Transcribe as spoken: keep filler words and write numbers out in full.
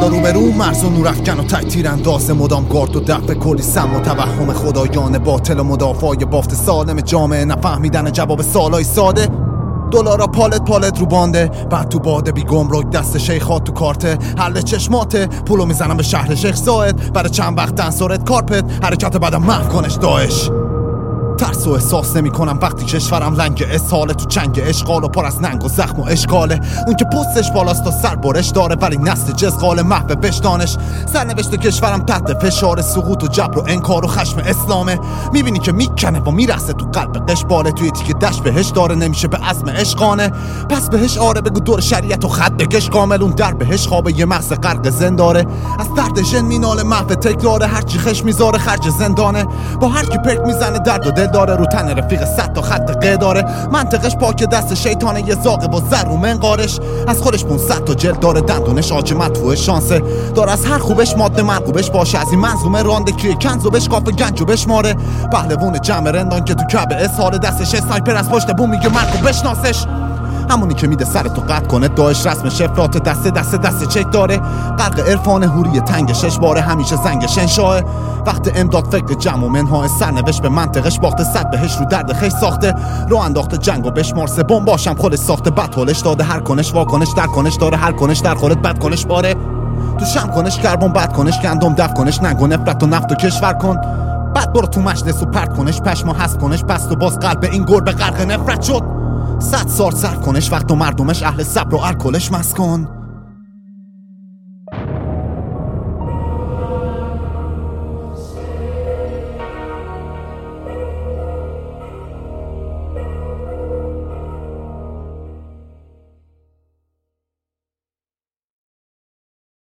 بالا رو به رو مرز و نورافکن و تک تیر انداز مدام گارد و دفع کلی سم و توهم خدایان باطل و مدافعای بافت سالم جامعه نفهمیدن جواب سوالای ساده. دلارا پالت پالت رو بانده بعد تو باده بی گمرک دست شیخات تو کارته حل چشماته پولو میزنم به شهر شیخ زاید برای چند وقت انصارت کارپت حرکت بعدم محو کنش داعش. ترس و احساس نمی کنم وقتی کشورم لنگ اسحاله تو چنگ اشغال و پر از ننگ و زخم و اشکاله. اون که پستش بالاست و سر برش داره ولی نسل جزغال محو بشدانش. سرنوشت کشورم تحت فشار سقوط و جبر و انکار و خشم اسلامه. میبینی که میکنه و میرسه تو قلب قشباله توی تیک دش بهش داره نمیشه به عزم عشقانه. پس بهش آره بگو دور شریعت و خط بکش کامل اون در بهش خوابه یه مغز غرق زنداره. از درد ژن مینال محو تکراره هرچی خش میذاره خرج زندانه. با هر کی پک میزنه درد و دل داره رو تن رفیق صد تا خط قه داره. منطقش پاک دست شیطانه یه زاغه با زر و منقارش. از خودش پونصد تا جلد داره دندونش آج مدفوع شانسه داره از هر خوبش ماده مرغوبش باشه از این منظومه رانده کیه کنزو بش کافه گنجو بشماره. پهلوون جمع رندان که تو کعبه اسحال دستش اسنایپر از پشت بوم میگه مرگو بشناسش. همونی که میده سر تو قطع کنه داعش رسم شفرات دسته دسته دسته چک داره. غرق عرفان هوری تنگ شش باره همیشه زنگش انشاه. وقت امداد فکر جمع و منهای سرنوشت به منطقش باخته صد بهش رو درد خیش ساخته. رو انداخته جنگ و بشمار سه بمب باشم خودش ساخته بد حالش داده هر کنش واکنش در کنش داره هر کنش در خودت بد کنش باره. تو شم کنش کربن بد کنش گندم دف کنش ننگ و نفرت و نفت و کشور کن. بعد برو تو مجلس و پرت کنش پشما هست کنش پس تو باز قلب این گربه غرق نفرت شد. صد سال صرف کنش وقت و مردمش اهل صبر و الکلش مسکن.